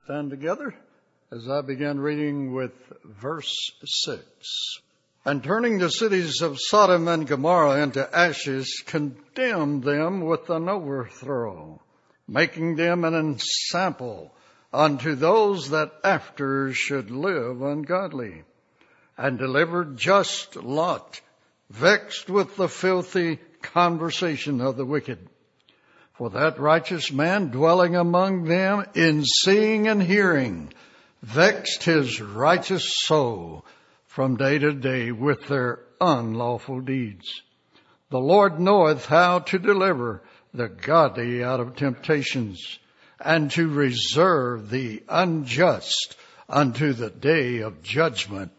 Stand together as I begin reading with verse 6. And turning the cities of Sodom and Gomorrah into ashes, condemned them with an overthrow, making them an ensample unto those that after should live ungodly, and delivered just Lot, vexed with the filthy conversation of the wicked. For that righteous man dwelling among them in seeing and hearing vexed his righteous soul from day to day with their unlawful deeds. The Lord knoweth how to deliver the godly out of temptations, and to reserve the unjust unto the day of judgment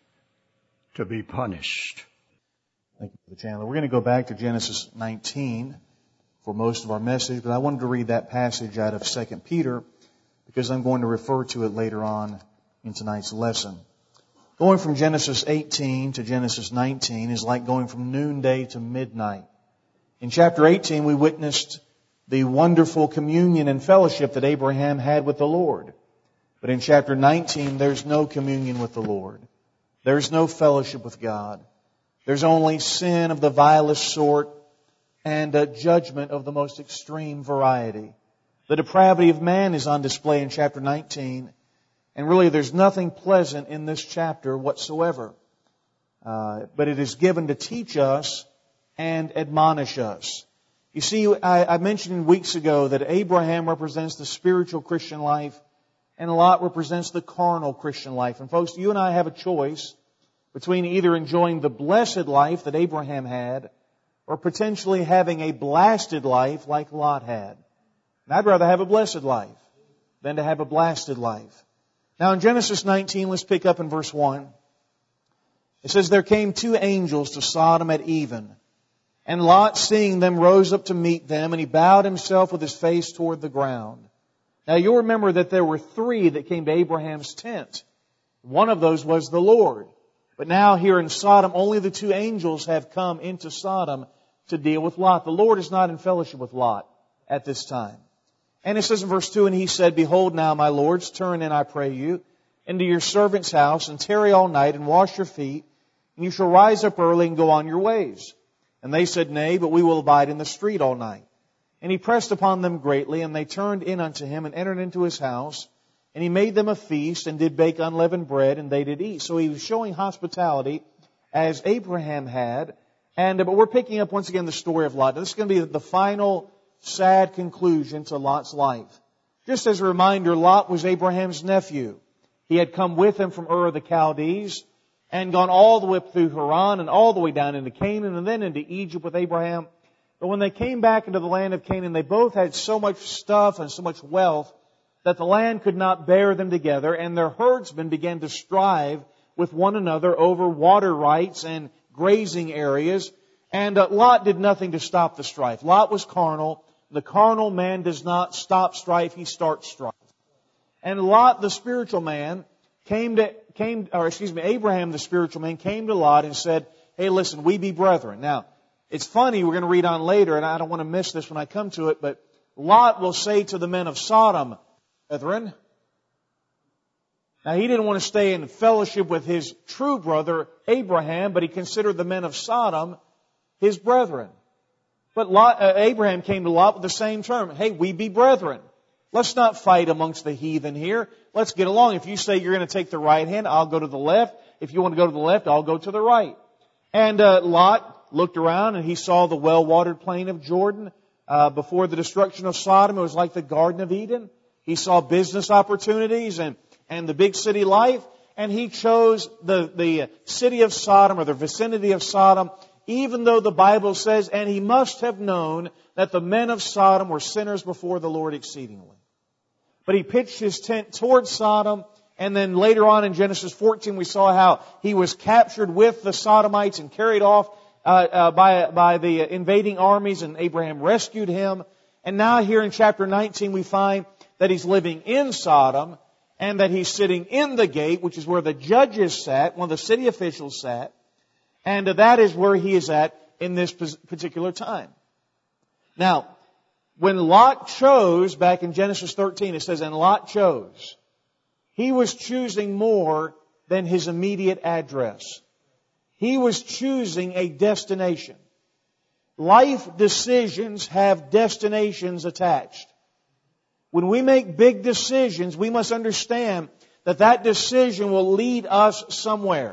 to be punished. Thank you, Brother Chandler. We're going to go back to Genesis 19 for most of our message, but I wanted to read that passage out of 2 Peter because I'm going to refer to it later on in tonight's lesson. Going from Genesis 18 to Genesis 19 is like going from noonday to midnight. In chapter 18, we witnessed the wonderful communion and fellowship that Abraham had with the Lord. But in chapter 19, there's no communion with the Lord. There's no fellowship with God. There's only sin of the vilest sort and a judgment of the most extreme variety. The depravity of man is on display in chapter 19. And really, there's nothing pleasant in this chapter whatsoever. But it is given to teach us and admonish us. You see, I mentioned weeks ago that Abraham represents the spiritual Christian life and Lot represents the carnal Christian life. And folks, you and I have a choice between either enjoying the blessed life that Abraham had or potentially having a blasted life like Lot had. And I'd rather have a blessed life than to have a blasted life. Now in Genesis 19, let's pick up in verse 1. It says, There came two angels to Sodom at even, and Lot, seeing them, rose up to meet them, and he bowed himself with his face toward the ground. Now you'll remember that there were three that came to Abraham's tent. One of those was the Lord. But now here in Sodom, only the two angels have come into Sodom to deal with Lot. The Lord is not in fellowship with Lot at this time. And it says in verse 2, And he said, Behold now, my lords, turn in, I pray you, into your servant's house, and tarry all night, and wash your feet, and you shall rise up early and go on your ways. And they said, Nay, but we will abide in the street all night. And he pressed upon them greatly, and they turned in unto him, and entered into his house. And he made them a feast, and did bake unleavened bread, and they did eat. So he was showing hospitality, as Abraham had. But we're picking up once again the story of Lot. This is going to be the final sad conclusion to Lot's life. Just as a reminder, Lot was Abraham's nephew. He had come with him from Ur of the Chaldees and gone all the way up through Haran and all the way down into Canaan and then into Egypt with Abraham. But when they came back into the land of Canaan, they both had so much stuff and so much wealth that the land could not bear them together, and their herdsmen began to strive with one another over water rights and grazing areas. And Lot did nothing to stop the strife. Lot was carnal. The carnal man does not stop strife, he starts strife. And Lot, the spiritual man, Abraham, the spiritual man, came to Lot and said, Hey, listen, we be brethren. Now, it's funny, we're going to read on later, and I don't want to miss this when I come to it, but Lot will say to the men of Sodom, Brethren. Now, he didn't want to stay in fellowship with his true brother, Abraham, but he considered the men of Sodom his brethren. But Abraham came to Lot with the same term. Hey, we be brethren. Let's not fight amongst the heathen here. Let's get along. If you say you're going to take the right hand, I'll go to the left. If you want to go to the left, I'll go to the right. And Lot looked around and he saw the well-watered plain of Jordan. Before the destruction of Sodom, it was like the Garden of Eden. He saw business opportunities and the big city life. And he chose the city of Sodom or the vicinity of Sodom, even though the Bible says, and he must have known that the men of Sodom were sinners before the Lord exceedingly. But he pitched his tent towards Sodom, and then later on in Genesis 14 we saw how he was captured with the Sodomites and carried off by the invading armies, and Abraham rescued him. And now here in chapter 19 we find that he's living in Sodom, and that he's sitting in the gate, which is where the judges sat, one of the city officials sat. And that is where he is at in this particular time. Now, When Lot chose, back in Genesis 13, it says, and Lot chose. He was choosing more than his immediate address. He was choosing a destination. Life decisions have destinations attached. When we make big decisions, we must understand that that decision will lead us somewhere.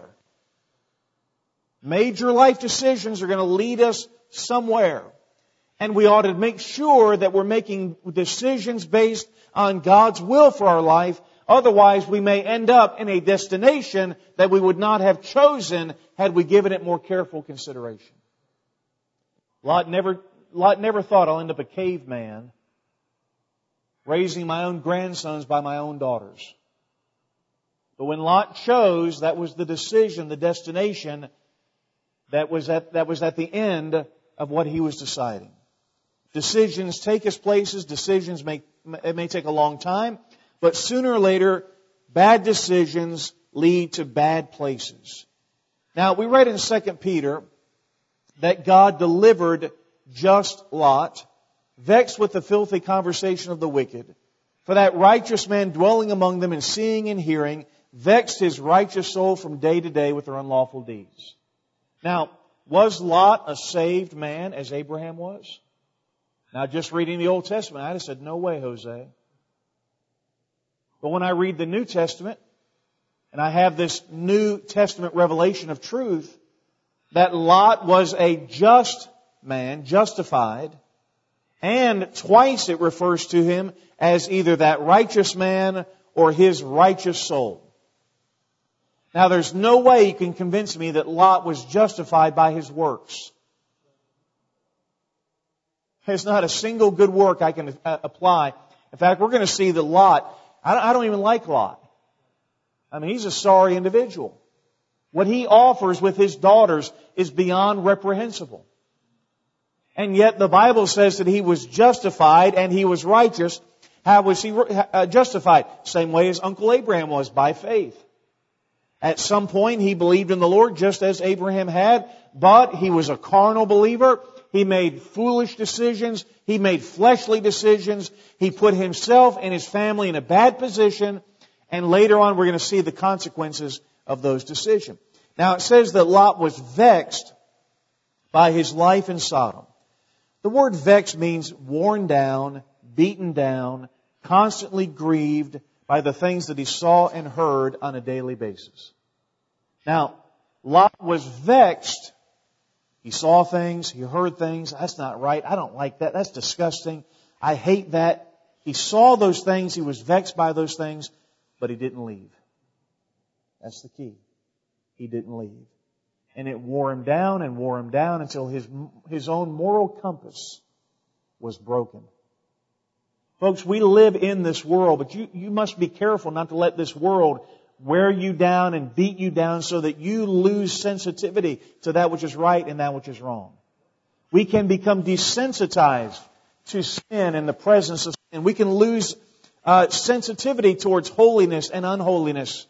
Major life decisions are going to lead us somewhere. And we ought to make sure that we're making decisions based on God's will for our life. Otherwise, we may end up in a destination that we would not have chosen had we given it more careful consideration. Lot never thought, I'll end up a caveman raising my own grandsons by my own daughters. But when Lot chose, that was the decision, the destination that was at the end of what he was deciding. Decisions take us places. Decisions may take a long time. But sooner or later, bad decisions lead to bad places. Now, we read in 2 Peter that God delivered just Lot, vexed with the filthy conversation of the wicked. For that righteous man dwelling among them and seeing and hearing, vexed his righteous soul from day to day with their unlawful deeds. Now, was Lot a saved man as Abraham was? Now, just reading the Old Testament, I'd have said, no way, Jose. But when I read the New Testament, and I have this New Testament revelation of truth, that Lot was a just man, justified, and twice it refers to him as either that righteous man or his righteous soul. Now, there's no way you can convince me that Lot was justified by his works. There's not a single good work I can apply. In fact, we're going to see that Lot, I don't even like Lot. I mean, he's a sorry individual. What he offers with his daughters is beyond reprehensible. And yet the Bible says that he was justified and he was righteous. How was he justified? Same way as Uncle Abraham was, by faith. At some point he believed in the Lord just as Abraham had, but he was a carnal believer. He made foolish decisions. He made fleshly decisions. He put himself and his family in a bad position. And later on we're going to see the consequences of those decisions. Now it says that Lot was vexed by his life in Sodom. The word vexed means worn down, beaten down, constantly grieved by the things that he saw and heard on a daily basis. Now, Lot was vexed. He saw things, he heard things. That's not right. I don't like that. That's disgusting. I hate that. He saw those things. He was vexed by those things, but he didn't leave. That's the key. He didn't leave. And it wore him down until his own moral compass was broken. Folks, we live in this world, but you must be careful not to let this world wear you down and beat you down so that you lose sensitivity to that which is right and that which is wrong. We can become desensitized to sin in the presence of sin. We can lose sensitivity towards holiness and unholiness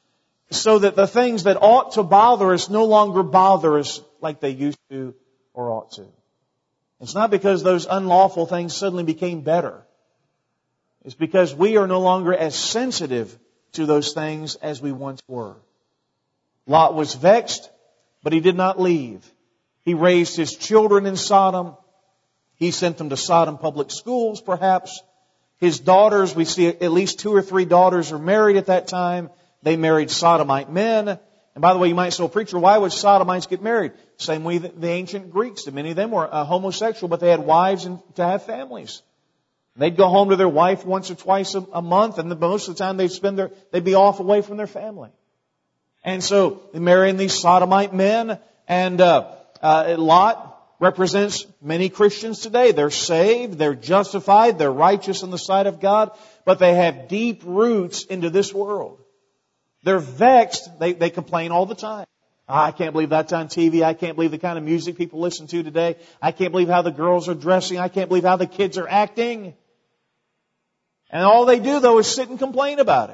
so that the things that ought to bother us no longer bother us like they used to or ought to. It's not because those unlawful things suddenly became better. It's because we are no longer as sensitive to those things as we once were. Lot was vexed, but he did not leave. He raised his children in Sodom. He sent them to Sodom public schools, perhaps. His daughters, we see at least 2 or 3 daughters are married at that time. They married Sodomite men. And by the way, you might say, well, preacher, why would Sodomites get married? Same way that the ancient Greeks did. Many of them were homosexual, but they had wives and to have families. They'd go home to their wife once or twice a month, and most of the time they'd be off away from their family. And so they marrying these Sodomite men, and Lot represents many Christians today. They're saved, they're justified, they're righteous in the sight of God, but they have deep roots into this world. They're vexed. They complain all the time. I can't believe that's on TV. I can't believe the kind of music people listen to today. I can't believe how the girls are dressing. I can't believe how the kids are acting. And all they do, though, is sit and complain about it.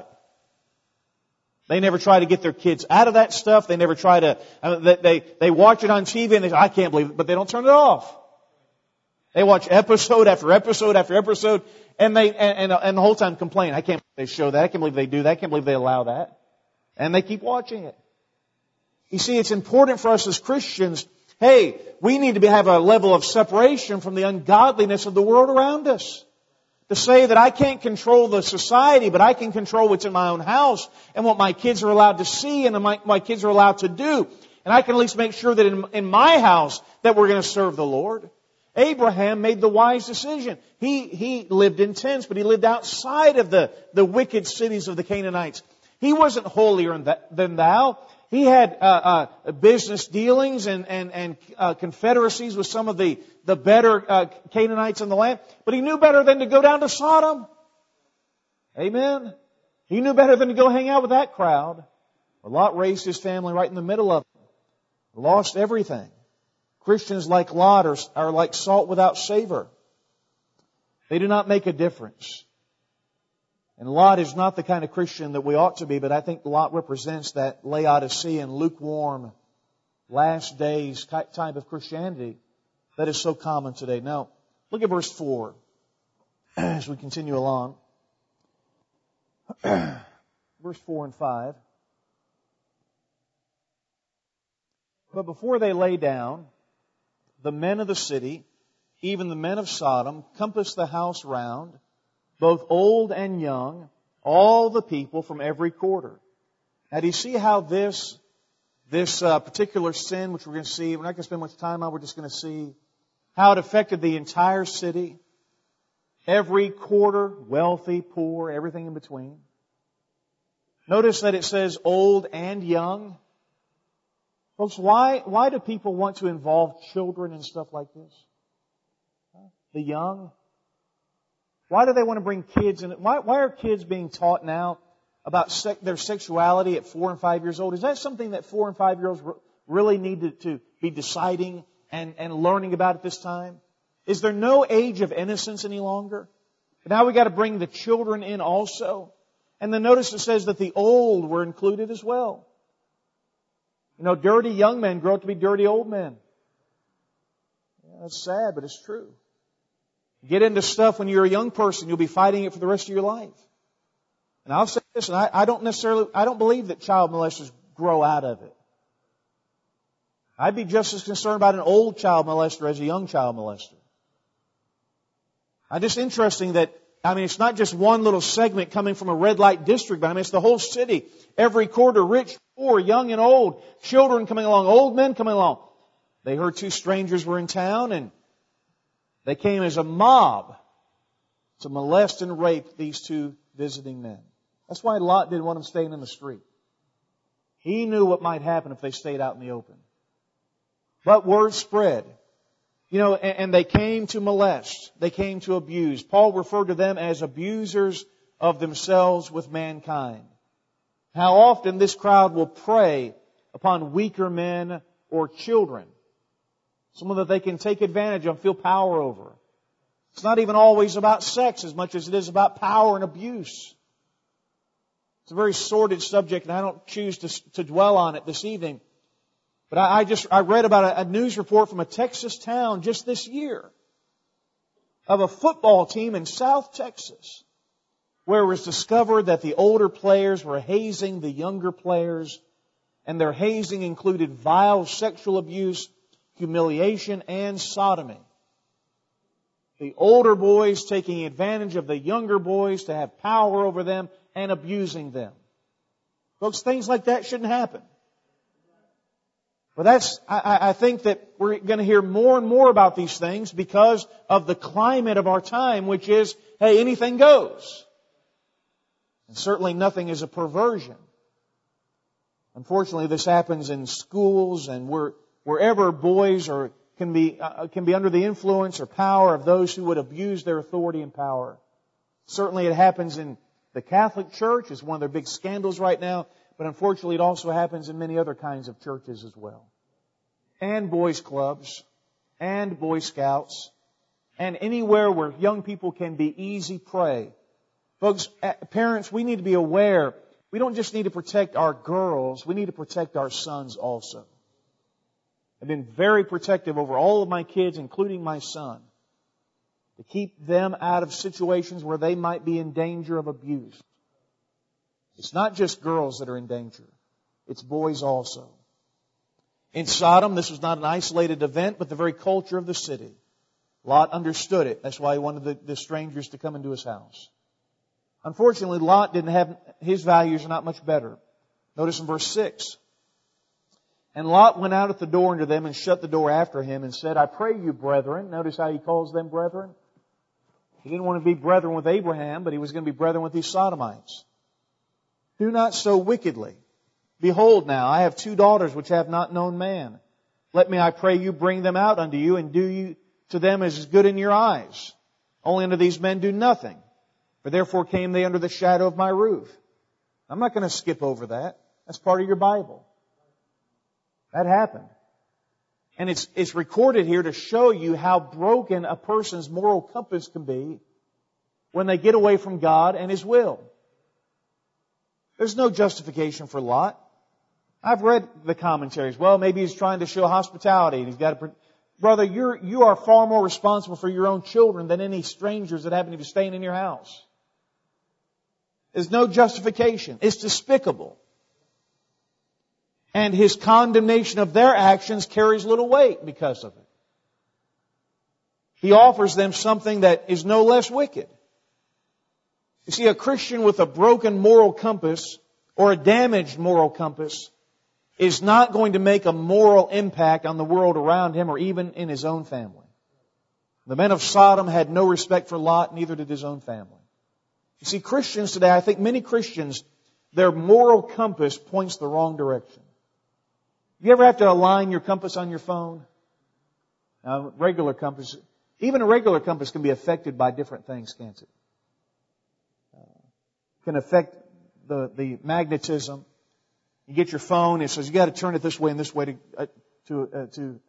They never try to get their kids out of that stuff. They never try to, they watch it on TV and they say, I can't believe it, but they don't turn it off. They watch episode after episode after episode, and the whole time complain. I can't believe they show that. I can't believe they do that. I can't believe they allow that. And they keep watching it. You see, it's important for us as Christians, hey, we need to have a level of separation from the ungodliness of the world around us. To say that I can't control the society, but I can control what's in my own house and what my kids are allowed to see and my kids are allowed to do. And I can at least make sure that in my house that we're going to serve the Lord. Abraham made the wise decision. He lived in tents, but he lived outside of the wicked cities of the Canaanites. He wasn't holier than thou. He had business dealings and confederacies with some of the better Canaanites in the land. But he knew better than to go down to Sodom. Amen. He knew better than to go hang out with that crowd. Lot raised his family right in the middle of it. Lost everything. Christians like Lot are like salt without savor. They do not make a difference. And Lot is not the kind of Christian that we ought to be, but I think Lot represents that Laodicean, lukewarm, last days type of Christianity that is so common today. Now, look at verse 4 as we continue along. Verse 4 and 5. But before they lay down, the men of the city, even the men of Sodom, compassed the house round, both old and young, all the people from every quarter. Now, do you see how this particular sin, which we're going to see, we're not going to spend much time on, we're just going to see how it affected the entire city, every quarter, wealthy, poor, everything in between. Notice that it says old and young. Folks, why do people want to involve children in stuff like this? The young? Why do they want to bring kids in? Why are kids being taught now about their sexuality at 4 and 5 years old? Is that something that 4 and 5 year olds really need to be deciding and learning about at this time? Is there no age of innocence any longer? But now we got to bring the children in also. And then notice it says that the old were included as well. You know, dirty young men grow up to be dirty old men. Yeah, that's sad, but it's true. Get into stuff when you're a young person, you'll be fighting it for the rest of your life. And I'll say this, and I don't believe that child molesters grow out of it. I'd be just as concerned about an old child molester as a young child molester. It's just interesting that, it's not just one little segment coming from a red light district, but it's the whole city. Every quarter, rich, poor, young and old, children coming along, old men coming along. They heard 2 strangers were in town and they came as a mob to molest and rape these 2 visiting men. That's why Lot didn't want them staying in the street. He knew what might happen if they stayed out in the open. But word spread. And they came to molest. They came to abuse. Paul referred to them as abusers of themselves with mankind. How often this crowd will prey upon weaker men or children. Someone that they can take advantage of, feel power over. It's not even always about sex as much as it is about power and abuse. It's a very sordid subject, and I don't choose to dwell on it this evening. But I read about a news report from a Texas town just this year of a football team in South Texas where it was discovered that the older players were hazing the younger players, and their hazing included vile sexual abuse, humiliation, and sodomy. The older boys taking advantage of the younger boys to have power over them and abusing them. Folks, things like that shouldn't happen. But I think that we're going to hear more and more about these things because of the climate of our time, which is, hey, anything goes. And certainly nothing is a perversion. Unfortunately, this happens in schools and wherever boys can be under the influence or power of those who would abuse their authority and power. Certainly it happens in the Catholic Church. It's one of their big scandals right now. But unfortunately, it also happens in many other kinds of churches as well. And boys' clubs, and Boy Scouts, and anywhere where young people can be easy prey. Folks, parents, we need to be aware. We don't just need to protect our girls. We need to protect our sons also. I've been very protective over all of my kids, including my son. to keep them out of situations where they might be in danger of abuse. It's not just girls that are in danger. It's boys also. In Sodom, this was not an isolated event, but the very culture of the city. Lot understood it. That's why he wanted the strangers to come into his house. Unfortunately, Lot didn't have, his values are not much better. Notice in verse 6. And Lot went out at the door unto them and shut the door after him and said, I pray you, brethren. Notice how he calls them brethren. He didn't want to be brethren with Abraham, but he was going to be brethren with these Sodomites. Do not so wickedly. Behold now, I have 2 daughters which have not known man. Let me, I pray you, bring them out unto you, and do you to them as is good in your eyes. Only unto these men do nothing. For therefore came they under the shadow of my roof. I'm not going to skip over that. That's part of your Bible. That happened. And it's recorded here to show you how broken a person's moral compass can be when they get away from God and His will. There's no justification for Lot. I've read the commentaries. Well, maybe he's trying to show hospitality and he's got to... Brother, you are far more responsible for your own children than any strangers that happen to be staying in your house. There's no justification. It's despicable. And his condemnation of their actions carries little weight because of it. He offers them something that is no less wicked. You see, a Christian with a broken moral compass or a damaged moral compass is not going to make a moral impact on the world around him or even in his own family. The men of Sodom had no respect for Lot, neither did his own family. You see, Christians today, I think many Christians, their moral compass points the wrong direction. You ever have to align your compass on your phone? Regular compass, even a regular compass can be affected by different things, can't it? Can affect the magnetism. You get your phone, it says you got to turn it this way and this way to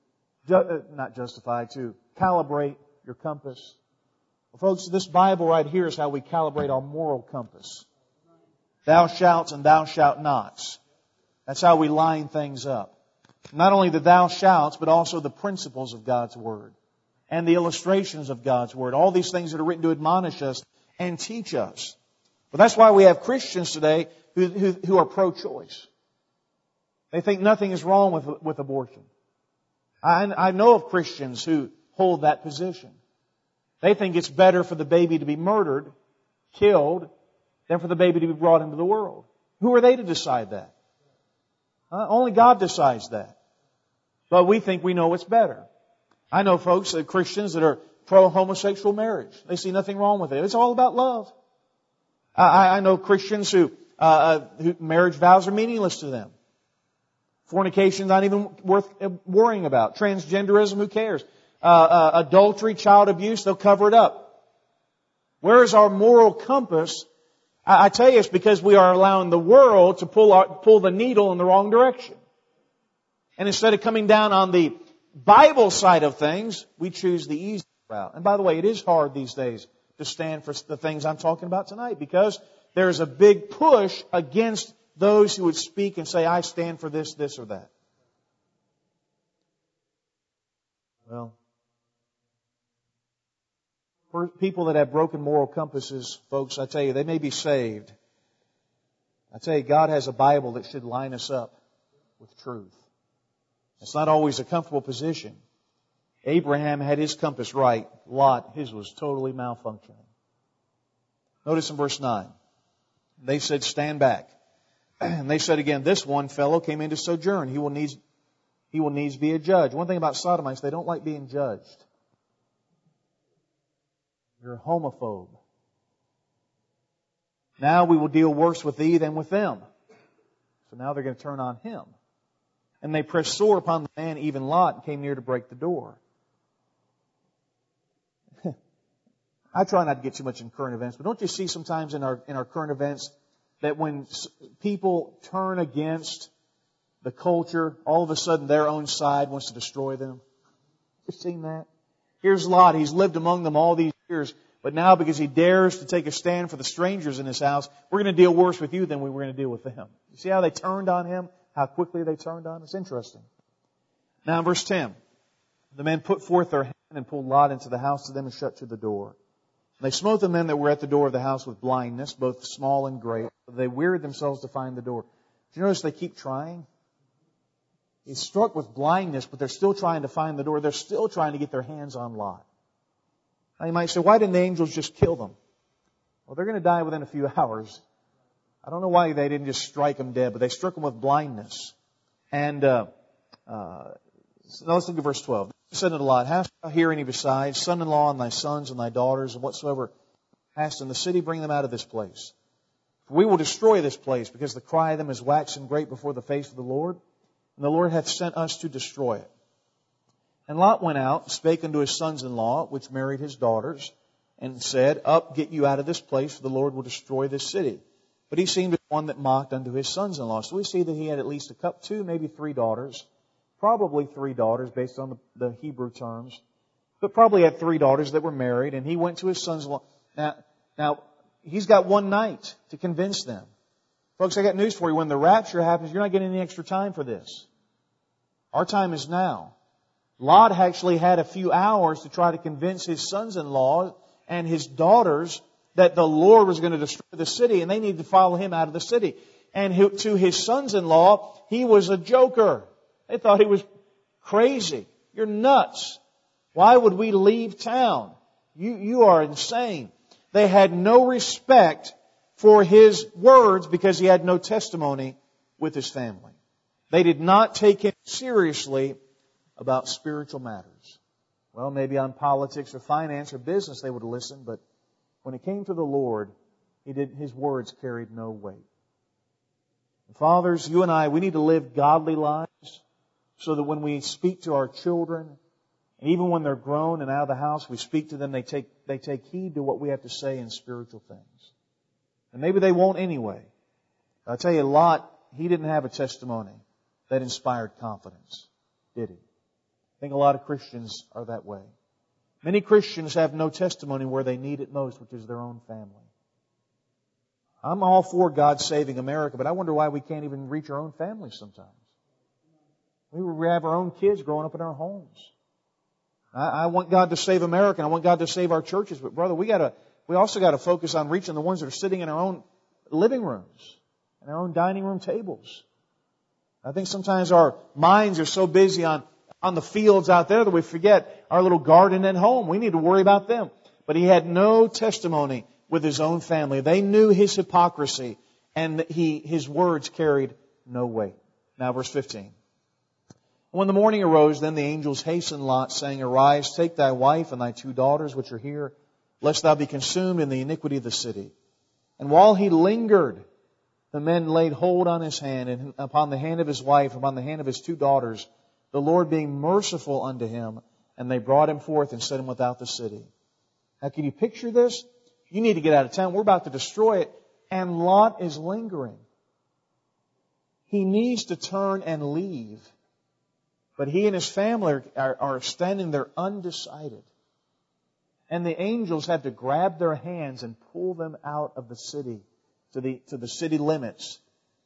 calibrate your compass. Well, folks, this Bible right here is how we calibrate our moral compass. Thou shalt and thou shalt nots. That's how we line things up. Not only the thou shalts, but also the principles of God's Word and the illustrations of God's Word. All these things that are written to admonish us and teach us. But that's why we have Christians today who are pro-choice. They think nothing is wrong with abortion. I know of Christians who hold that position. They think it's better for the baby to be murdered, killed, than for the baby to be brought into the world. Who are they to decide that? Only God decides that. But we think we know what's better. I know folks, Christians that are pro-homosexual marriage. They see nothing wrong with it. It's all about love. I know Christians who marriage vows are meaningless to them. Fornication is not even worth worrying about. Transgenderism, who cares? Adultery, child abuse, they'll cover it up. Where is our moral compass? I tell you, it's because we are allowing the world to pull the needle in the wrong direction. And instead of coming down on the Bible side of things, we choose the easy route. And by the way, it is hard these days to stand for the things I'm talking about tonight because there's a big push against those who would speak and say, I stand for this, this, or that. Well, for people that have broken moral compasses, folks, I tell you, they may be saved. I tell you, God has a Bible that should line us up with truth. It's not always a comfortable position. Abraham had his compass right. Lot, his was totally malfunctioning. Notice in verse 9. They said, stand back. And they said again, this one fellow came in to sojourn. He will needs be a judge. One thing about Sodomites, they don't like being judged. You're a homophobe. Now we will deal worse with thee than with them. So now they're going to turn on him. And they pressed sore upon the man, even Lot, and came near to break the door. I try not to get too much in current events, but don't you see sometimes in our current events that when people turn against the culture, all of a sudden their own side wants to destroy them? You've seen that? Here's Lot. He's lived among them all these years, but now because he dares to take a stand for the strangers in his house, we're going to deal worse with you than we were going to deal with them. You see how they turned on him? How quickly they turned on? It's interesting. Now in verse 10, the men put forth their hand and pulled Lot into the house to them and shut to the door. And they smote the men that were at the door of the house with blindness, both small and great. They wearied themselves to find the door. Do you notice they keep trying? He's struck with blindness, but they're still trying to find the door. They're still trying to get their hands on Lot. Now you might say, why didn't the angels just kill them? Well, they're going to die within a few hours. I don't know why they didn't just strike them dead, but they struck them with blindness. And so now let's look at verse 12. He said unto Lot, hast thou here any besides, son-in-law and thy sons and thy daughters, and whatsoever hast in the city, bring them out of this place. For we will destroy this place, because the cry of them is waxen great before the face of the Lord, and the Lord hath sent us to destroy it. And Lot went out, and spake unto his sons-in-law, which married his daughters, and said, Up, get you out of this place, for the Lord will destroy this city. But he seemed as one that mocked unto his sons-in-law. So we see that he had at least two, maybe three daughters. Probably three daughters, based on the Hebrew terms. But probably had three daughters that were married, and he went to his sons-in-law. Now, he's got one night to convince them. Folks, I got news for you. When the rapture happens, you're not getting any extra time for this. Our time is now. Lot actually had a few hours to try to convince his sons-in-law and his daughters that the Lord was going to destroy the city, and they needed to follow him out of the city. And to his sons-in-law, he was a joker. They thought he was crazy. You're nuts. Why would we leave town? You are insane. They had no respect for his words because he had no testimony with his family. They did not take him seriously about spiritual matters. Well, maybe on politics or finance or business they would listen, but when it came to the Lord, his words carried no weight. Fathers, you and I, we need to live godly lives so that when we speak to our children, and even when they're grown and out of the house, we speak to them, they take heed to what we have to say in spiritual things. And maybe they won't anyway. I'll tell you, Lot, he didn't have a testimony that inspired confidence, did he? I think a lot of Christians are that way. Many Christians have no testimony where they need it most, which is their own family. I'm all for God saving America, but I wonder why we can't even reach our own families sometimes. We have our own kids growing up in our homes. I want God to save America, and I want God to save our churches, but brother, we also got to focus on reaching the ones that are sitting in our own living rooms and our own dining room tables. I think sometimes our minds are so busy on the fields out there that we forget our little garden at home. We need to worry about them. But he had no testimony with his own family. They knew his hypocrisy, and his words carried no weight. Now verse 15. When the morning arose, then the angels hastened Lot, saying, Arise, take thy wife and thy two daughters which are here, lest thou be consumed in the iniquity of the city. And while he lingered, the men laid hold on his hand, and upon the hand of his wife, upon the hand of his two daughters, the Lord being merciful unto him, and they brought him forth and set him without the city. Now can you picture this? You need to get out of town. We're about to destroy it. And Lot is lingering. He needs to turn and leave. But he and his family are standing there undecided. And the angels had to grab their hands and pull them out of the city to the city limits.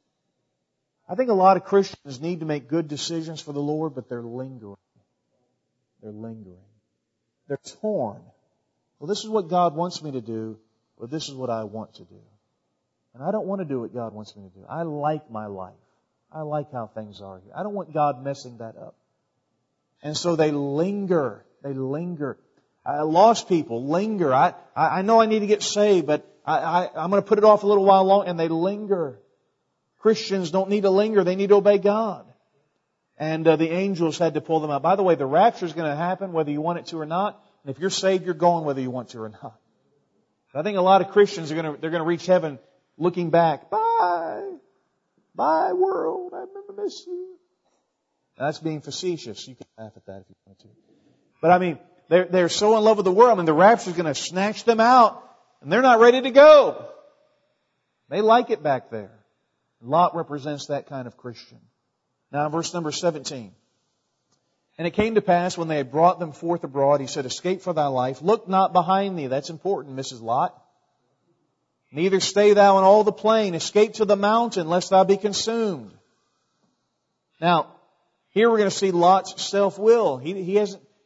I think a lot of Christians need to make good decisions for the Lord, but they're lingering. They're lingering. They're torn. Well, this is what God wants me to do, or this is what I want to do. And I don't want to do what God wants me to do. I like my life. I like how things are here. I don't want God messing that up. And so they linger. They linger. Lost people linger. I know I need to get saved, but I'm going to put it off a little while longer. And they linger. Christians don't need to linger. They need to obey God. And the angels had to pull them out. By the way, the rapture is going to happen whether you want it to or not. And if you're saved, you're going whether you want to or not. But I think a lot of Christians they're going to reach heaven looking back. Bye. Bye, world. I'm going to miss you. Now, that's being facetious. You can laugh at that if you want to. But I mean, they're so in love with the world, and the rapture is going to snatch them out, and they're not ready to go. They like it back there. Lot represents that kind of Christian. Now, verse number 17. And it came to pass when they had brought them forth abroad, he said, Escape for thy life. Look not behind thee. That's important, Mrs. Lot. Neither stay thou in all the plain. Escape to the mountain, lest thou be consumed. Now, here we're going to see Lot's self-will. He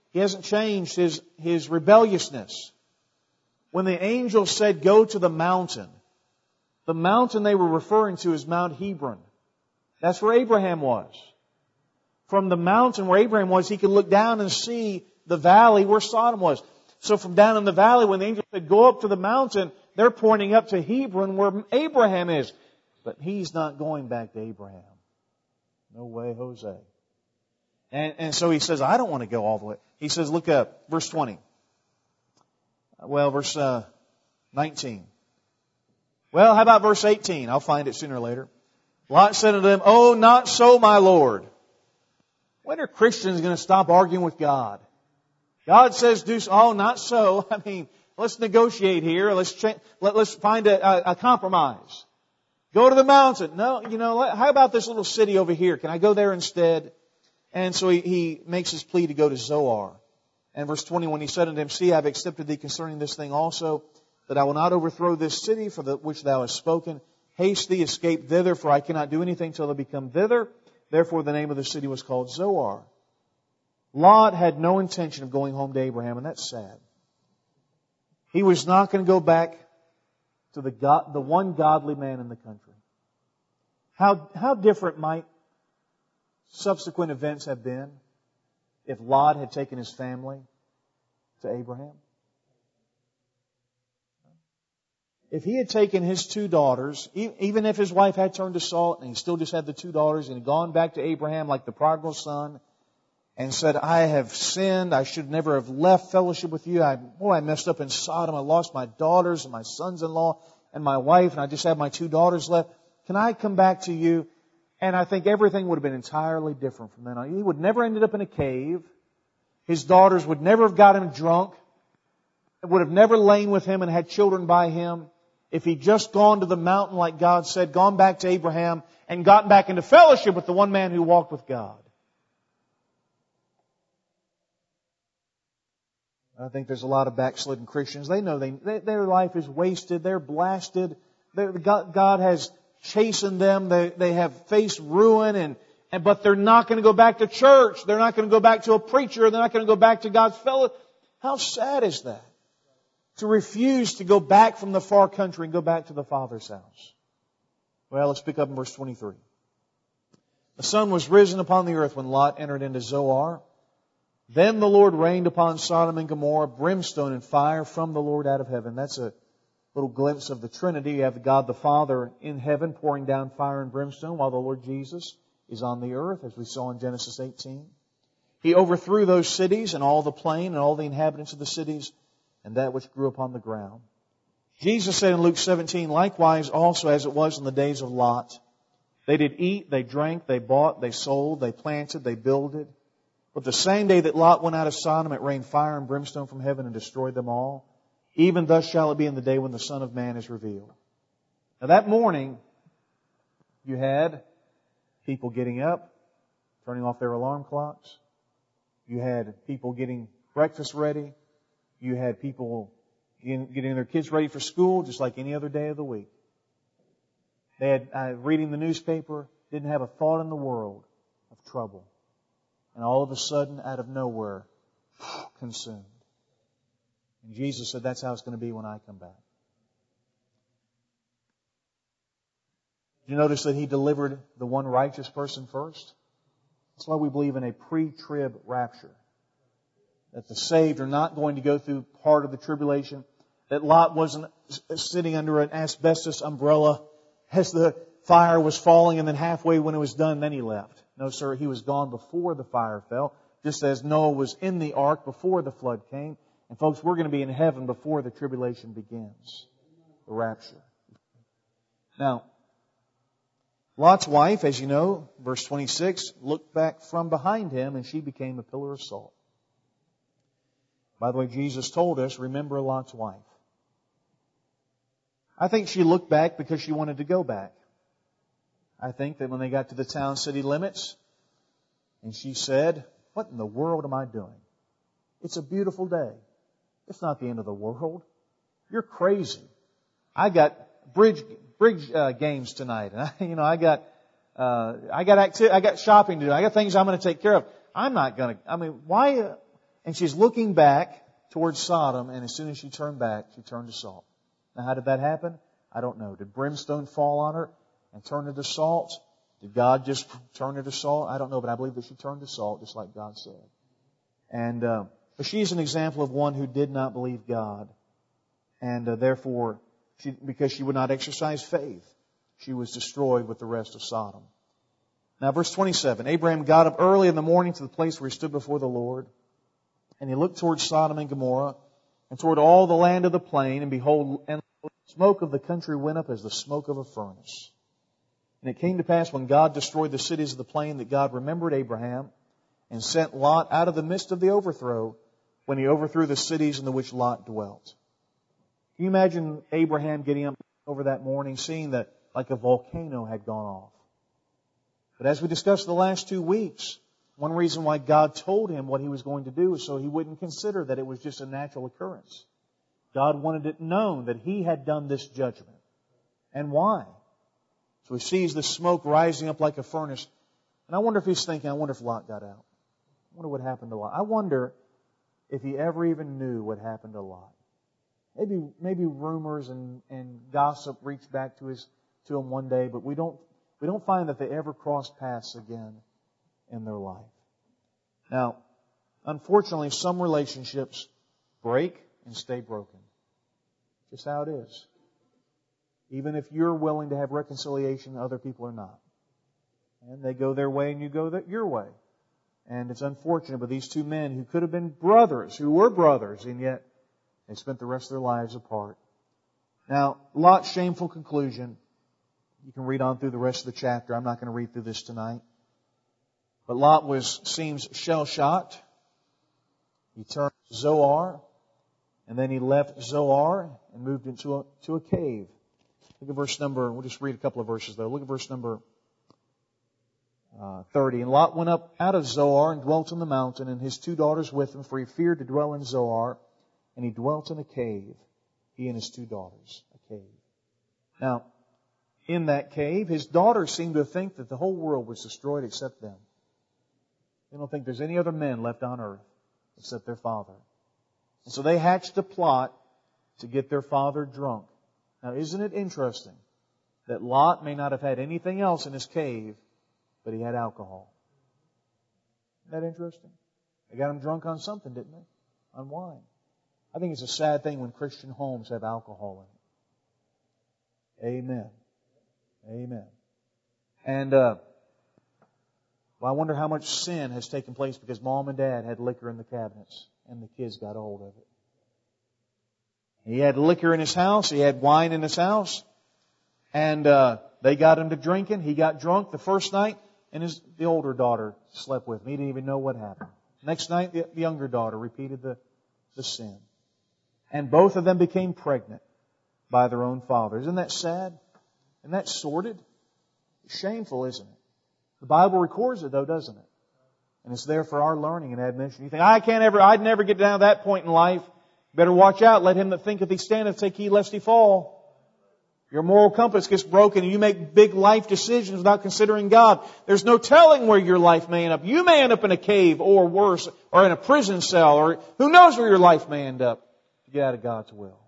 He hasn't changed his rebelliousness. When the angel said, go to the mountain they were referring to is Mount Hebron. That's where Abraham was. From the mountain where Abraham was, he could look down and see the valley where Sodom was. So from down in the valley, when the angel said, go up to the mountain, they're pointing up to Hebron where Abraham is. But he's not going back to Abraham. No way, Jose. And so he says, I don't want to go all the way. He says, look up, verse 20. Well, verse 19. Well, how about verse 18? I'll find it sooner or later. Lot said unto them, oh, not so, my Lord. When are Christians going to stop arguing with God? God says, do so. Oh, not so. I mean, let's negotiate here. Let's find a compromise. Go to the mountain. No, how about this little city over here? Can I go there instead? And so he makes his plea to go to Zoar. And verse 21, he said unto him, see, I have accepted thee concerning this thing also, that I will not overthrow this city for the which thou hast spoken. Haste thee, escape thither, for I cannot do anything till I become thither. Therefore the name of the city was called Zoar. Lot had no intention of going home to Abraham, and that's sad. He was not going to go back to the one godly man in the country. How different might subsequent events have been if Lot had taken his family to Abraham? If he had taken his two daughters, even if his wife had turned to salt and he still just had the two daughters and had gone back to Abraham like the prodigal son and said, I have sinned, I should never have left fellowship with you, I messed up in Sodom, I lost my daughters and my sons-in-law and my wife and I just have my two daughters left. Can I come back to you? And I think everything would have been entirely different from then on. He would never ended up in a cave. His daughters would never have got him drunk. Would have never lain with him and had children by him. If he'd just gone to the mountain like God said, gone back to Abraham and gotten back into fellowship with the one man who walked with God. I think there's a lot of backslidden Christians. They know their life is wasted. They're blasted. God has chastened them. They have faced ruin, but they're not going to go back to church. They're not going to go back to a preacher. They're not going to go back to God's fellow. How sad is that? To refuse to go back from the far country and go back to the Father's house. Well, let's pick up in verse 23. The sun was risen upon the earth when Lot entered into Zoar. Then the Lord rained upon Sodom and Gomorrah brimstone and fire from the Lord out of heaven. That's a little glimpse of the Trinity. You have God the Father in heaven pouring down fire and brimstone while the Lord Jesus is on the earth, as we saw in Genesis 18. He overthrew those cities and all the plain and all the inhabitants of the cities and that which grew upon the ground. Jesus said in Luke 17, likewise also as it was in the days of Lot. They did eat, they drank, they bought, they sold, they planted, they builded. But the same day that Lot went out of Sodom, it rained fire and brimstone from heaven and destroyed them all. Even thus shall it be in the day when the Son of Man is revealed. Now that morning, you had people getting up, turning off their alarm clocks. You had people getting breakfast ready. You had people getting their kids ready for school just like any other day of the week. They had reading the newspaper, didn't have a thought in the world of trouble. And all of a sudden, out of nowhere, consumed. And Jesus said, that's how it's going to be when I come back. Did you notice that He delivered the one righteous person first? That's why we believe in a pre-trib rapture. That the saved are not going to go through part of the tribulation. That Lot wasn't sitting under an asbestos umbrella as the fire was falling and then halfway when it was done, then he left. No, sir, he was gone before the fire fell, just as Noah was in the ark before the flood came. And folks, we're going to be in heaven before the tribulation begins. The rapture. Now, Lot's wife, as you know, verse 26, looked back from behind him and she became a pillar of salt. By the way, Jesus told us, remember Lot's wife. I think she looked back because she wanted to go back. I think that when they got to the town city limits, and she said, what in the world am I doing? It's a beautiful day. It's not the end of the world. You're crazy. I got bridge games tonight, and I got shopping to do. I got things I'm going to take care of. I'm not going to. Why? And she's looking back towards Sodom, and as soon as she turned back, she turned to salt. Now, how did that happen? I don't know. Did brimstone fall on her and turn her to salt? Did God just turn her to salt? I don't know, but I believe that she turned to salt, just like God said. And but she's an example of one who did not believe God, and therefore, because she would not exercise faith, she was destroyed with the rest of Sodom. Now, verse 27, Abraham got up early in the morning to the place where he stood before the Lord, and he looked towards Sodom and Gomorrah, and toward all the land of the plain, and behold, and the smoke of the country went up as the smoke of a furnace. And it came to pass when God destroyed the cities of the plain that God remembered Abraham and sent Lot out of the midst of the overthrow when he overthrew the cities in the which Lot dwelt. Can you imagine Abraham getting up over that morning, seeing that like a volcano had gone off? But as we discussed the last 2 weeks, one reason why God told him what he was going to do is so he wouldn't consider that it was just a natural occurrence. God wanted it known that he had done this judgment. And why? So he sees the smoke rising up like a furnace. And I wonder if he's thinking, I wonder if Lot got out. I wonder what happened to Lot. I wonder if he ever even knew what happened to Lot. Maybe rumors and gossip reached back to him one day, but we don't find that they ever crossed paths again in their life. Now, unfortunately, some relationships break and stay broken. Just how it is. Even if you're willing to have reconciliation, other people are not. And they go their way and you go your way. And it's unfortunate, but these two men who could have been brothers, who were brothers, and yet they spent the rest of their lives apart. Now, Lot's shameful conclusion. You can read on through the rest of the chapter. I'm not going to read through this tonight. But Lot seems shell-shocked. He turned to Zoar, and then he left Zoar and moved into a cave. Look at verse number, we'll just read a couple of verses though. Look at verse number 30. And Lot went up out of Zoar and dwelt in the mountain, and his 2 daughters with him, for he feared to dwell in Zoar, and he dwelt in a cave, he and his 2 daughters, a cave. Now, in that cave, his daughters seem to think that the whole world was destroyed except them. They don't think there's any other men left on earth except their father. And so they hatched a plot to get their father drunk. Now, isn't it interesting that Lot may not have had anything else in his cave, but he had alcohol? Isn't that interesting? They got him drunk on something, didn't they? On wine. I think it's a sad thing when Christian homes have alcohol in it. Amen. Amen. And I wonder how much sin has taken place because mom and dad had liquor in the cabinets and the kids got a hold of it. He had liquor in his house. He had wine in his house. And they got him to drinking. He got drunk the first night, and the older daughter slept with him. He didn't even know what happened. Next night, the younger daughter repeated the sin. And both of them became pregnant by their own father. Isn't that sad? Isn't that sordid? It's shameful, isn't it? The Bible records it, though, doesn't it? And it's there for our learning and admonition. You think, I'd never get down to that point in life. Better watch out. Let him that thinketh he standeth take heed lest he fall. Your moral compass gets broken and you make big life decisions without considering God. There's no telling where your life may end up. You may end up in a cave or worse, or in a prison cell, or who knows where your life may end up to get out of God's will.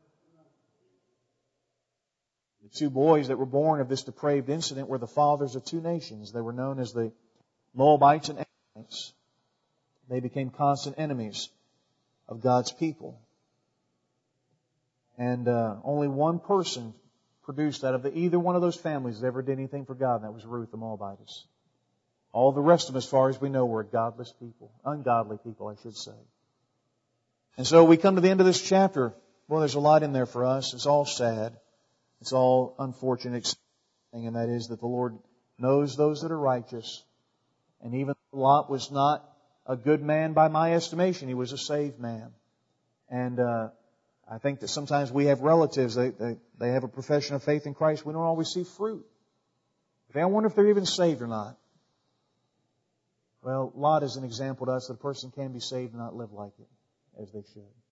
The 2 boys that were born of this depraved incident were the fathers of 2 nations. They were known as the Moabites and Ammonites. They became constant enemies of God's people. And only one person produced out of either one of those families that ever did anything for God, and that was Ruth the Moabitess. All the rest of them, as far as we know, were godless people. Ungodly people, I should say. And so we come to the end of this chapter. Well, there's a lot in there for us. It's all sad. It's all unfortunate. And that is that the Lord knows those that are righteous. And even Lot was not a good man by my estimation. He was a saved man. And I think that sometimes we have relatives, they have a profession of faith in Christ. We don't always see fruit. I wonder if they're even saved or not. Well, Lot is an example to us that a person can be saved and not live like it as they should.